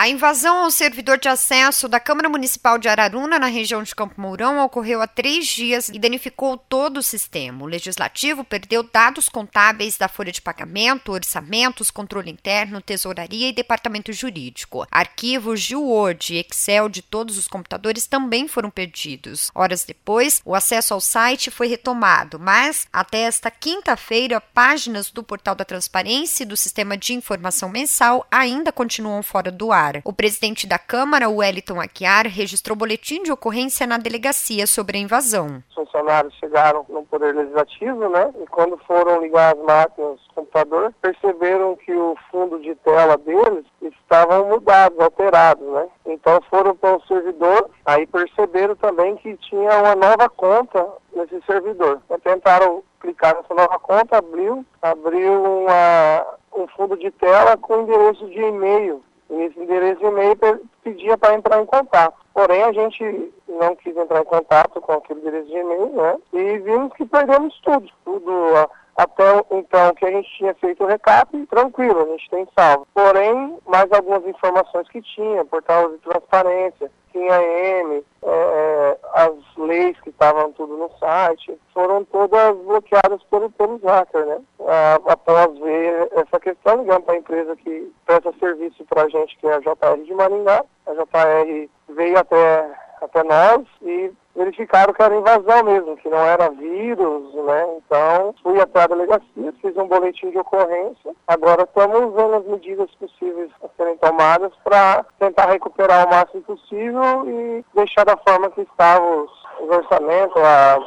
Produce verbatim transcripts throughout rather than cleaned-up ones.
A invasão ao servidor de acesso da Câmara Municipal de Araruna, na região de Campo Mourão, ocorreu há três dias e danificou todo o sistema. O Legislativo perdeu dados contábeis da folha de pagamento, orçamentos, controle interno, tesouraria e departamento jurídico. Arquivos de Word e Excel de todos os computadores também foram perdidos. Horas depois, o acesso ao site foi retomado, mas até esta quinta-feira, páginas do Portal da Transparência e do Sistema de Informação Mensal ainda continuam fora do ar. O presidente da Câmara, Wellington Aguiar, registrou boletim de ocorrência na delegacia sobre a invasão. Os funcionários chegaram no Poder Legislativo, né? E quando foram ligar as máquinas do computador, perceberam que o fundo de tela deles estavam mudados, alterados, né? Então foram para o servidor, aí perceberam também que tinha uma nova conta nesse servidor. Então, tentaram clicar nessa nova conta, abriu, abriu uma, um fundo de tela com endereço de e-mail. E nesse endereço de e-mail pedia para entrar em contato. Porém, a gente não quis entrar em contato com aquele endereço de e-mail, né? E vimos que perdemos tudo. Tudo até então que a gente tinha feito o recap, tranquilo, a gente tem salvo. Porém, mais algumas informações que tinha, portal de transparência, tinha M, é, as leis que estavam tudo no site, foram todas bloqueadas pelo, pelos hackers, né? Ah, após ver essa questão, ligamos para a empresa que presta serviço para a gente, que é a J R de Maringá. A J R veio até, até nós e verificaram que era invasão mesmo, que não era vírus, né? Então, fui até a delegacia, fiz um boletim de ocorrência. Agora estamos vendo as medidas possíveis a serem tomadas para tentar recuperar o máximo possível e deixar da forma que estavam os, os orçamentos, a,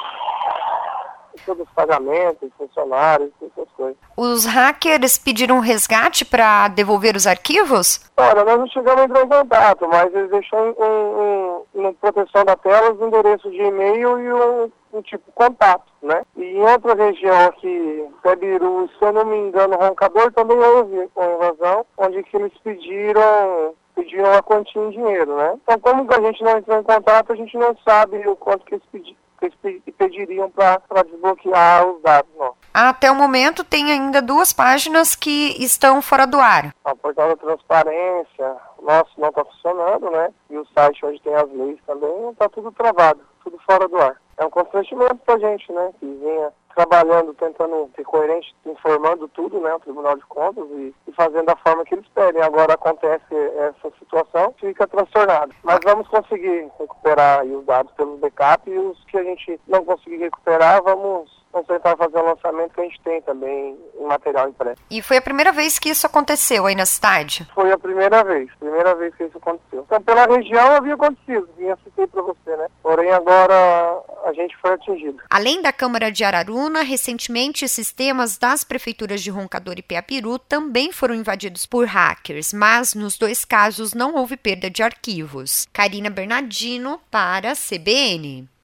todos os pagamentos, funcionários, essas coisas. Os hackers pediram resgate para devolver os arquivos? Olha, nós não chegamos a entrar em contato, mas eles deixaram um, um, uma proteção da tela, os endereços de e-mail e um, um tipo contato, né? E em outra região aqui, Pebiru, se eu não me engano, Roncador, também houve uma invasão, onde que eles pediram... pediram uma quantia em dinheiro, né? Então, como a gente não entrou em contato, a gente não sabe o quanto que eles, pedi, que eles pediriam para desbloquear os dados, não. Até o momento, tem ainda duas páginas que estão fora do ar. O portal da transparência, nosso não está funcionando, né? E o site onde tem as leis também, está tudo travado, tudo fora do ar. É um constrangimento para a gente, né? Que vinha trabalhando, tentando ser coerente, informando tudo, né, o Tribunal de Contas e, e fazendo da forma que eles pedem. Agora acontece essa situação, fica transtornado. Mas vamos conseguir recuperar aí os dados pelos backup e os que a gente não conseguir recuperar, vamos, vamos tentar fazer o lançamento que a gente tem também em material impresso. E foi a primeira vez que isso aconteceu aí na cidade? Foi a primeira vez, primeira vez que isso aconteceu. Então, pela região havia acontecido, vinha citei para você, né? Porém, agora a gente foi atingido. Além da Câmara de Araruna, recentemente sistemas das prefeituras de Roncador e Peapiru também foram invadidos por hackers, mas nos dois casos não houve perda de arquivos. Karina Bernardino para a C B N.